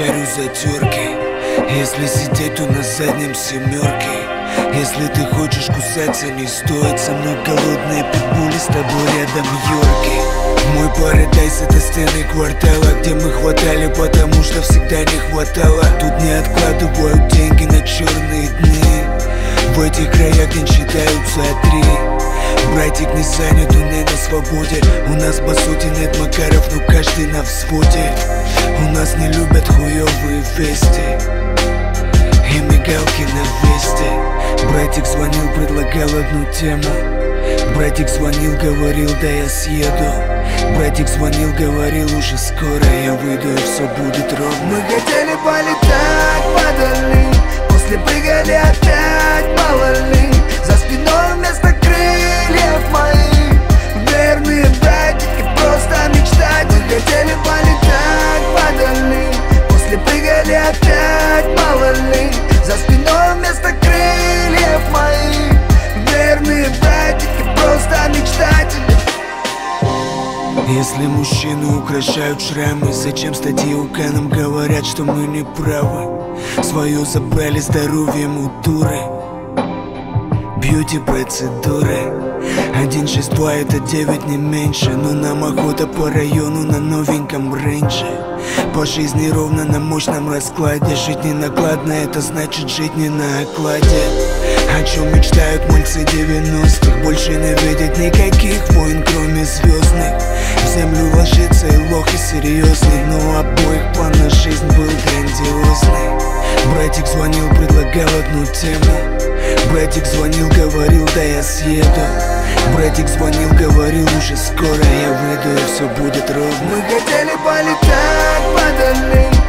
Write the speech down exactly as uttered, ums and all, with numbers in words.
шарю за терки. Если сидеть, то на заднем семерке. Если ты хочешь кусаться, не стоит. Со мной голодные питбули, с тобой рядом Йорки. Мой парадайз — это стены квартала, где мы хватали, потому что всегда не хватало. Тут не откладывают деньги на черные дни. В этих краях день считают за три. Братик не занят, он не на свободе. У нас по сути нет Макаров, но каждый на взводе. У нас не любят хуёвые вести и мигалки на весте. Братик звонил, предлагал одну тему. Братик звонил, говорил, да я съеду. Братик звонил, говорил, уже скоро я выйду и все будет ровно. Мы хотели полетать подали, после прыгали опять, мало ли. За спиной вместо крыльев моих верные братики, просто мечтать. Мы хотели полетать подали, после прыгали опять, мало ли. За спиной вместо крыльев моих верные братики, просто мечтатели. Если мужчины украшают шрамы, зачем статьи УК нам говорят, что мы не правы? Свое забрали, здоровьем у дуры. Бьюти-процедуры один шесть два это девять, не меньше. Но нам охота по району на новеньком рейнже. По жизни ровно на мощном раскладе. Жить не накладно, это значит жить не на окладе. О чем мечтают мальцы девяностых? Больше не видят никаких войн, кроме звездных. В землю ложится и лох, и серьезный, но у обоих план на жизнь был грандиозный. Братик звонил, предлагал одну тему. Братик звонил, говорил, да я съеду. Братик звонил, говорил, уже скоро я выйду и все будет ровно. Мы хотели полетать подали,